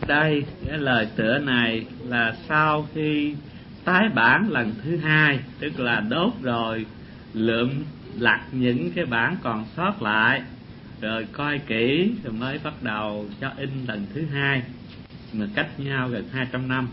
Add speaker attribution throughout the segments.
Speaker 1: Đây, cái lời tựa này là sau khi tái bản lần thứ hai, tức là đốt rồi lượm lặt những cái bản còn sót lại, rồi coi kỹ rồi mới bắt đầu cho in lần thứ hai, mà cách nhau gần 200 năm.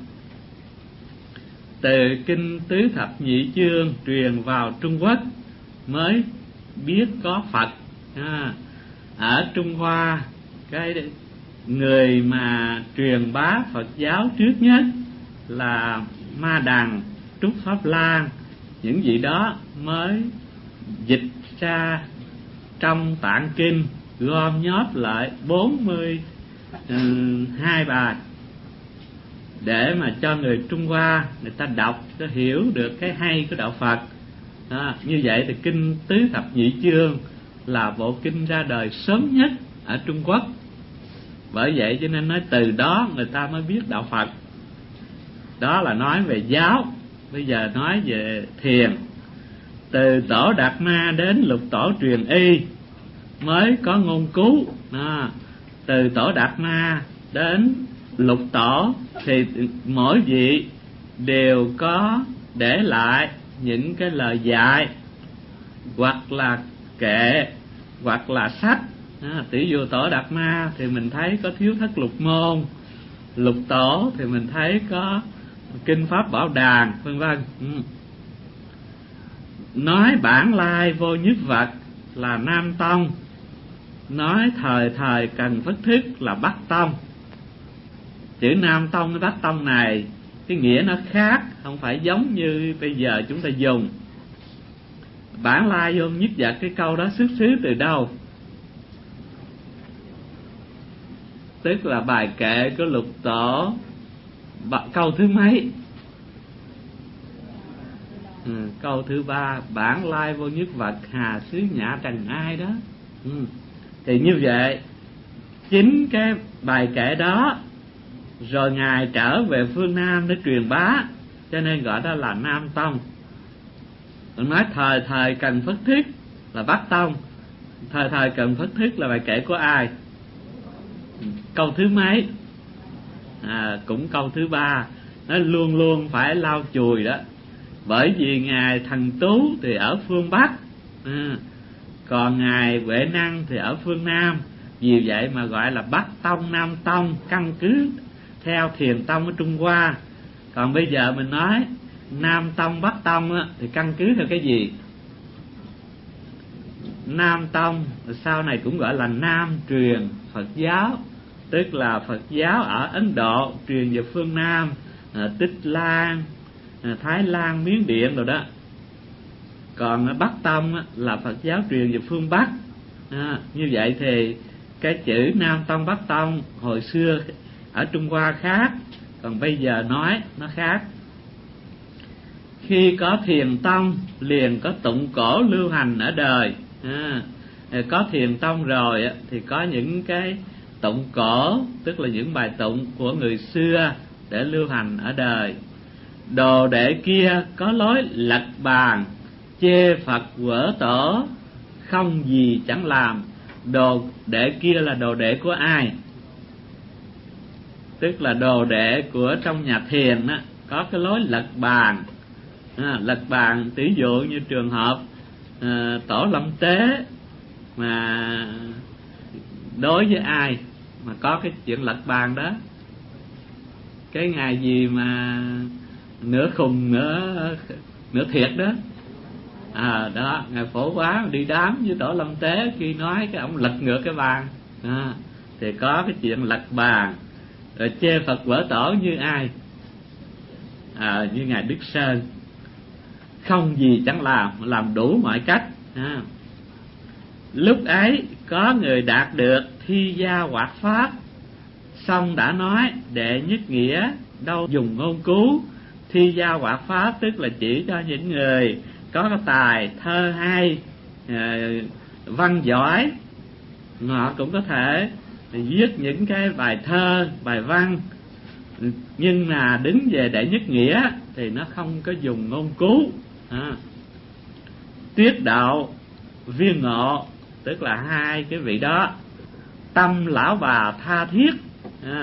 Speaker 1: Từ kinh Tứ Thập Nhị Chương truyền vào Trung Quốc mới biết có Phật. Ở Trung Hoa, cái người mà truyền bá Phật giáo trước nhất là Ma Đằng, Trúc Pháp Lan, những vị đó mới dịch ra trong tạng kinh, gom nhóp lại 42 bài để mà cho người Trung Hoa người ta đọc, cho hiểu được cái hay của đạo Phật. Như vậy thì kinh Tứ Thập Nhị Chương là bộ kinh ra đời sớm nhất ở Trung Quốc. Bởi vậy cho nên nói từ đó người ta mới biết đạo Phật. Đó là nói về giáo. Bây giờ nói về thiền. Từ Tổ Đạt Ma đến Lục Tổ truyền y mới có ngôn cứu. Từ Tổ Đạt Ma đến Lục Tổ thì mỗi vị đều có để lại những cái lời dạy, hoặc là kệ, hoặc là sách. Tỷ dụ Tổ Đạt Ma thì mình thấy có Thiếu Thất Lục Môn, Lục Tổ thì mình thấy có Kinh Pháp Bảo Đàn, vân vân. Nói bản lai vô nhất vật là Nam Tông, nói thời thời cần phất thức là Bắc Tông. Chữ Nam Tông với Bắc Tông này cái nghĩa nó khác, không phải giống như bây giờ chúng ta dùng. Bản lai vô nhất vật, cái câu đó xuất xứ từ đâu? Tức là bài kệ của Lục Tổ, câu thứ mấy? Câu thứ 3, bản lai vô nhất vật, hà xứ nhã trần ai đó. Thì như vậy, chính cái bài kệ đó rồi Ngài trở về phương Nam để truyền bá, cho nên gọi đó là Nam Tông. Nói thời thời cần phất thức là Bắc Tông. Thời thời cần phất thức là bài kệ của ai? Câu thứ mấy? Cũng câu thứ 3. Nó luôn luôn phải lau chùi đó. Bởi vì Ngài Thần Tú thì ở phương Bắc, còn Ngài Huệ Năng thì ở phương Nam. Vì vậy mà gọi là Bắc Tông, Nam Tông, căn cứ theo Thiền Tông ở Trung Hoa. Còn bây giờ mình nói Nam Tông, Bắc Tông á, thì căn cứ theo cái gì? Nam Tông sau này cũng gọi là Nam truyền Phật giáo, tức là Phật giáo ở Ấn Độ truyền về phương Nam, Tích Lan, Thái Lan, Miến Điện rồi đó. Còn Bắc Tông á, là Phật giáo truyền về phương Bắc. Như vậy thì cái chữ Nam Tông, Bắc Tông hồi xưa ở Trung Hoa khác, còn bây giờ nói nó khác. Khi có Thiền Tông liền có tụng cổ lưu hành ở đời. Có Thiền Tông rồi thì có những cái tụng cổ, tức là những bài tụng của người xưa để lưu hành ở đời. Đồ đệ kia có lối lật bàn, chê Phật quở tổ, không gì chẳng làm. Đồ đệ kia là đồ đệ của ai? Tức là đồ đệ của trong nhà thiền á, có cái lối lật bàn. Lật bàn tỷ dụ như trường hợp Tổ Lâm Tế mà đối với ai mà có cái chuyện lật bàn đó, cái ngày gì mà nửa khùng nửa thiệt đó, đó Ngài Phổ Quá đi đám với Tổ Lâm Tế, khi nói cái ông lật ngược cái bàn, thì có cái chuyện lật bàn. Rồi chê Phật quở tổ như ai? Như Ngài Đức Sơn, không gì chẳng làm đủ mọi cách. Lúc ấy có người đạt được thi gia hoạt pháp, xong đã nói đệ nhất nghĩa đâu dùng ngôn cứu. Thi gia hoạt pháp tức là chỉ cho những người có cái tài thơ hay, văn giỏi. Họ cũng có thể viết những cái bài thơ, bài văn, nhưng mà đứng về đệ nhất nghĩa thì nó không có dùng ngôn cứu. Tuyết Đạo, Viên Ngộ, tức là hai cái vị đó tâm lão bà tha thiết,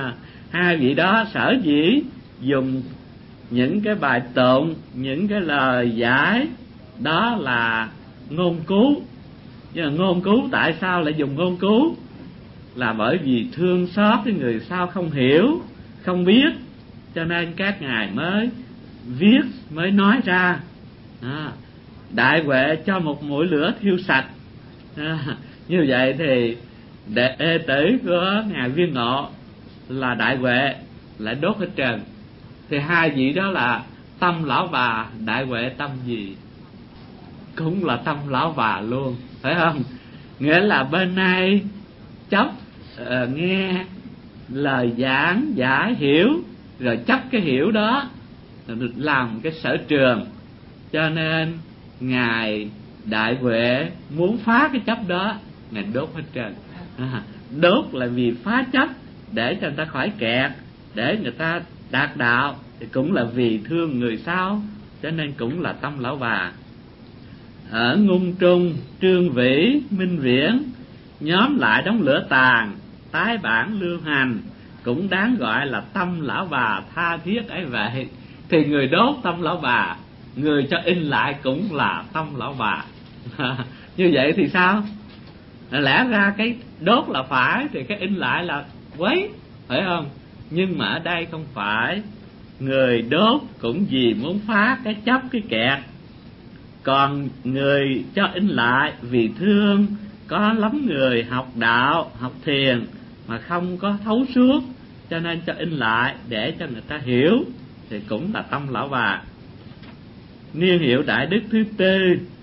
Speaker 1: Hai vị đó sở dĩ dùng những cái bài tụng, những cái lời giải đó là ngôn cứu. Nhưng mà ngôn cứu tại sao lại dùng ngôn cứu? Là bởi vì thương xót cái người sao không hiểu, không biết, cho nên các ngài mới viết, mới nói ra. Đại huệ cho một mũi lửa thiêu sạch. Như vậy thì đệ tử của ngài Viên Ngộ là đại huệ, lại đốt hết trần. Thì hai vị đó là tâm lão bà, đại huệ tâm gì? Cũng là tâm lão bà luôn, phải không? Nghĩa là bên này chấp nghe lời giảng giải hiểu, rồi chấp cái hiểu đó làm cái sở trường, cho nên ngài đại huệ muốn phá cái chấp đó, ngài đốt hết trơn. Đốt là vì phá chấp, để cho người ta khỏi kẹt, để người ta đạt đạo, thì cũng là vì thương người sau, cho nên cũng là tâm lão bà. Ở Ngung Trung, Trương Vĩ, Minh Viễn nhóm lại đống lửa tàn, tái bản lưu hành, cũng đáng gọi là tâm lão bà tha thiết ấy vậy. Thì người đốt tâm lão bà, người cho in lại cũng là tâm lão bà. Như vậy thì sao? Lẽ ra cái đốt là phải, thì cái in lại là quấy, phải không? Nhưng mà ở đây không phải. Người đốt cũng vì muốn phá cái chấp, cái kẹt. Còn người cho in lại vì thương. Có lắm người học đạo, học thiền mà không có thấu suốt, cho nên cho in lại để cho người ta hiểu, thì cũng là tâm lão bà. Niên hiệu Đại Đức thứ tư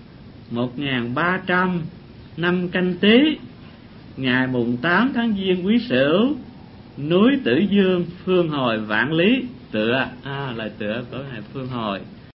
Speaker 1: 1300 năm Canh Tý, ngày mùng 8 tháng Giêng Quý Sửu, núi Tử Dương, Phương Hồi, Vạn Lý. Tựa lời tựa của ngài Phương Hồi.